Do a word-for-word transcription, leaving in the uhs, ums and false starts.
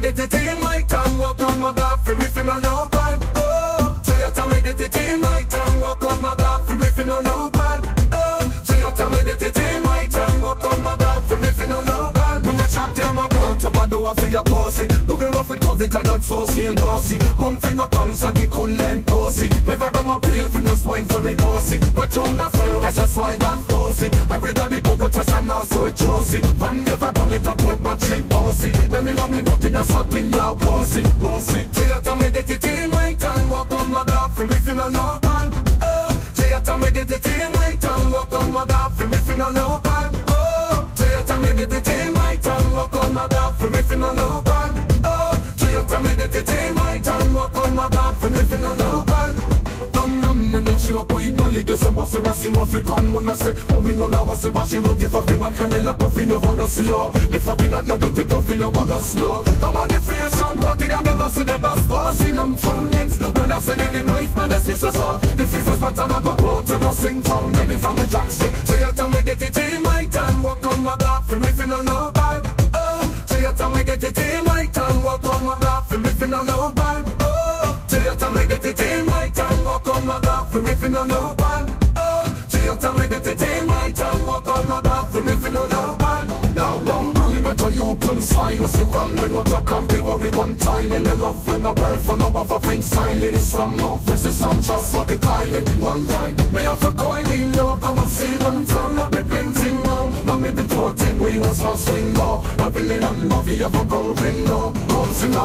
identity, my tongue walk on my back, free me from a no bad. Oh, Toyota my identity, my tongue walk on my back, free me from a no bad. Oh, Toyota my identity, my tongue walk on my back, free me from a no bad. When I chop down my gun, to my door, I feel a pussy. Looking rough with cause it cannot force me and bossy. One finger comes and we couldn't lend pussy. Never got my play for no spine for me pussy. But don't not fail, I just find and pussy. I read that the book, but I'm not so juicy. Man never done it up with my cheap bossy. When me love me nothing, that's something now pussy, pussy. Toyota my identity, my tongue walk on my back, free me from a no bad. Oh, Toyota my identity, my tongue walk on my back, free me from a no bad. Oh, Toyota my identity, my tongue walk on my back, free me from a no bad. Oh, Toyota my identity, my tongue walk on my back, free me from a no bad. She va poi non li che se posso massimo africano non se o mi non lava se baci non ti fa prima canella per fino vado slow le fa fino a tutto tutto fino vado slow domani fai son parti da me se ne basta si non fa niente non la se ne noi ma la stessa so the FIFA spanta ma po to no sing song me from the Jackson so you tell me that it is my time walk on my back for me feel no bad oh so you tell me that it is my time walk on my back for me feel no bad oh so you tell me that it is my time walk on my back for me feel no bad oh so you tell me that it is my time walk on my back for me feel no bad now long money but you open silence you run with what I can't be worried one time in the love when I birth for no other thing silent is some love this is some just for the island one time may I forget in love I will see them turn up the painting now I'm in the torting we was hustling more I really don't love you ever go ring no